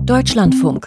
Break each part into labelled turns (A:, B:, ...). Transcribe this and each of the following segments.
A: Deutschlandfunk.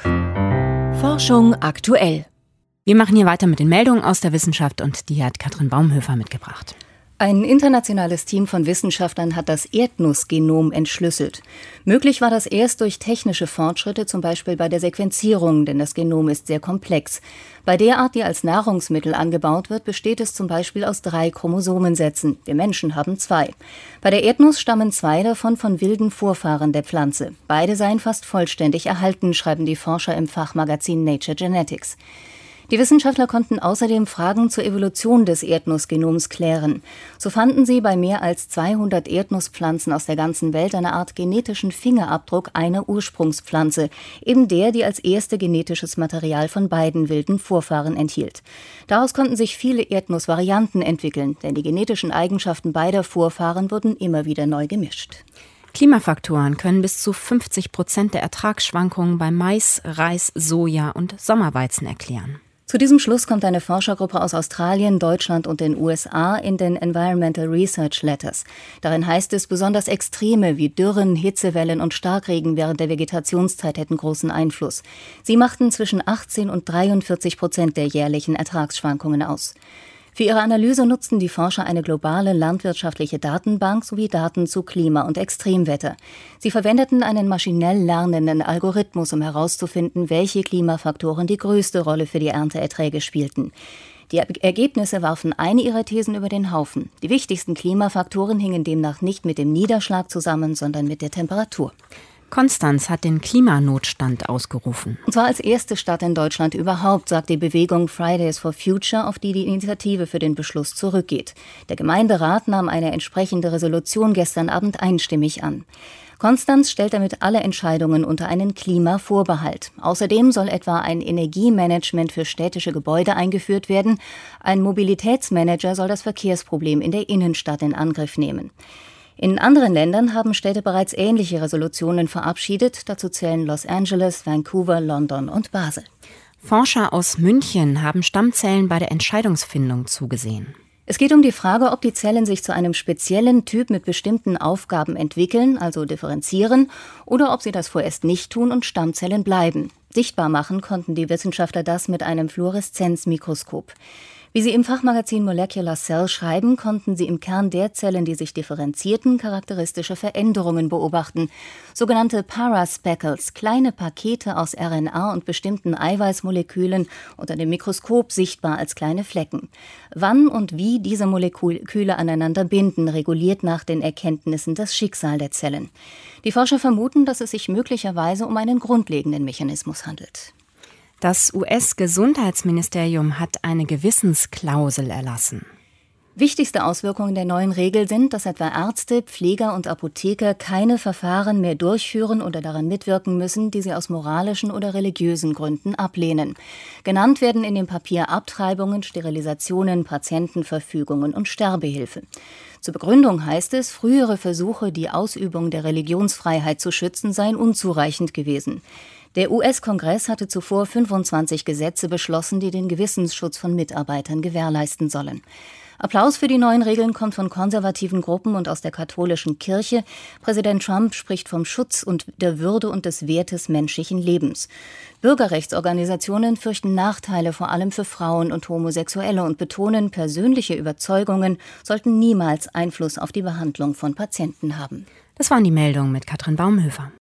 A: Forschung aktuell.
B: Wir machen hier weiter mit den Meldungen aus der Wissenschaft und die hat Katrin Baumhöfer mitgebracht.
C: Ein internationales Team von Wissenschaftlern hat das Erdnussgenom entschlüsselt. Möglich war das erst durch technische Fortschritte, zum Beispiel bei der Sequenzierung, denn das Genom ist sehr komplex. Bei der Art, die als Nahrungsmittel angebaut wird, besteht es zum Beispiel aus 3 Chromosomensätzen. Wir Menschen haben 2. Bei der Erdnuss stammen 2 davon von wilden Vorfahren der Pflanze. Beide seien fast vollständig erhalten, schreiben die Forscher im Fachmagazin Nature Genetics. Die Wissenschaftler konnten außerdem Fragen zur Evolution des Erdnussgenoms klären. So fanden sie bei mehr als 200 Erdnusspflanzen aus der ganzen Welt eine Art genetischen Fingerabdruck einer Ursprungspflanze, eben der, die als erste genetisches Material von beiden wilden Vorfahren enthielt. Daraus konnten sich viele Erdnussvarianten entwickeln, denn die genetischen Eigenschaften beider Vorfahren wurden immer wieder neu gemischt.
B: Klimafaktoren können bis zu 50% der Ertragsschwankungen bei Mais, Reis, Soja und Sommerweizen erklären.
C: Zu diesem Schluss kommt eine Forschergruppe aus Australien, Deutschland und den USA in den Environmental Research Letters. Darin heißt es, besonders Extreme wie Dürren, Hitzewellen und Starkregen während der Vegetationszeit hätten großen Einfluss. Sie machten zwischen 18 und 43% der jährlichen Ertragsschwankungen aus. Für ihre Analyse nutzten die Forscher eine globale landwirtschaftliche Datenbank sowie Daten zu Klima- und Extremwetter. Sie verwendeten einen maschinell lernenden Algorithmus, um herauszufinden, welche Klimafaktoren die größte Rolle für die Ernteerträge spielten. Die Ergebnisse warfen eine ihrer Thesen über den Haufen. Die wichtigsten Klimafaktoren hingen demnach nicht mit dem Niederschlag zusammen, sondern mit der Temperatur.
B: Konstanz hat den Klimanotstand ausgerufen.
C: Und zwar als erste Stadt in Deutschland überhaupt, sagt die Bewegung Fridays for Future, auf die die Initiative für den Beschluss zurückgeht. Der Gemeinderat nahm eine entsprechende Resolution gestern Abend einstimmig an. Konstanz stellt damit alle Entscheidungen unter einen Klimavorbehalt. Außerdem soll etwa ein Energiemanagement für städtische Gebäude eingeführt werden. Ein Mobilitätsmanager soll das Verkehrsproblem in der Innenstadt in Angriff nehmen. In anderen Ländern haben Städte bereits ähnliche Resolutionen verabschiedet. Dazu zählen Los Angeles, Vancouver, London und Basel.
B: Forscher aus München haben Stammzellen bei der Entscheidungsfindung zugesehen.
C: Es geht um die Frage, ob die Zellen sich zu einem speziellen Typ mit bestimmten Aufgaben entwickeln, also differenzieren, oder ob sie das vorerst nicht tun und Stammzellen bleiben. Sichtbar machen konnten die Wissenschaftler das mit einem Fluoreszenzmikroskop. Wie sie im Fachmagazin Molecular Cell schreiben, konnten sie im Kern der Zellen, die sich differenzierten, charakteristische Veränderungen beobachten. Sogenannte Paraspeckles, kleine Pakete aus RNA und bestimmten Eiweißmolekülen, unter dem Mikroskop sichtbar als kleine Flecken. Wann und wie diese Moleküle aneinander binden, reguliert nach den Erkenntnissen das Schicksal der Zellen. Die Forscher vermuten, dass es sich möglicherweise um einen grundlegenden Mechanismus handelt.
B: Das US-Gesundheitsministerium hat eine Gewissensklausel erlassen.
C: Wichtigste Auswirkungen der neuen Regel sind, dass etwa Ärzte, Pfleger und Apotheker keine Verfahren mehr durchführen oder daran mitwirken müssen, die sie aus moralischen oder religiösen Gründen ablehnen. Genannt werden in dem Papier Abtreibungen, Sterilisationen, Patientenverfügungen und Sterbehilfe. Zur Begründung heißt es, frühere Versuche, die Ausübung der Religionsfreiheit zu schützen, seien unzureichend gewesen. Der US-Kongress hatte zuvor 25 Gesetze beschlossen, die den Gewissensschutz von Mitarbeitern gewährleisten sollen. Applaus für die neuen Regeln kommt von konservativen Gruppen und aus der katholischen Kirche. Präsident Trump spricht vom Schutz und der Würde und des Wertes menschlichen Lebens. Bürgerrechtsorganisationen fürchten Nachteile vor allem für Frauen und Homosexuelle und betonen, persönliche Überzeugungen sollten niemals Einfluss auf die Behandlung von Patienten haben.
B: Das waren die Meldungen mit Katrin Baumhöfer.